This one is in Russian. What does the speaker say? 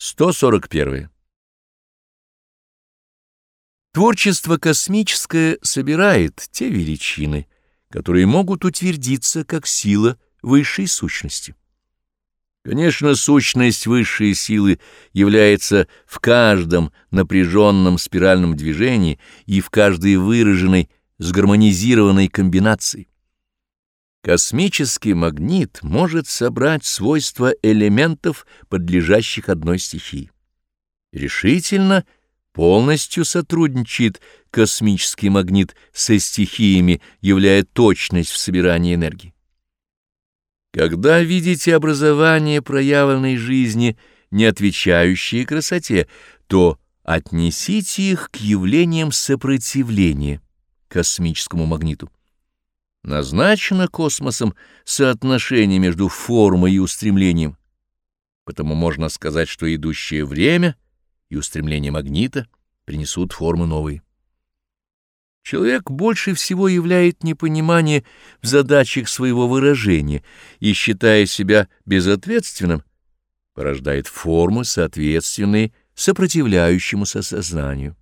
141. Творчество космическое собирает те величины, которые могут утвердиться как сила высшей сущности. Конечно, сущность высшей силы является в каждом напряженном спиральном движении и в каждой выраженной сгармонизированной комбинации. Космический магнит может собрать свойства элементов, подлежащих одной стихии. Решительно, полностью сотрудничает космический магнит со стихиями, являя точность в собирании энергии. Когда видите образование проявленной жизни, не отвечающие красоте, то отнесите их к явлениям сопротивления космическому магниту. Назначено космосом соотношение между формой и устремлением, потому можно сказать, что идущее время и устремление магнита принесут формы новые. Человек больше всего являет непонимание в задачах своего выражения и, считая себя безответственным, порождает формы, соответственные сопротивляющемуся сознанию.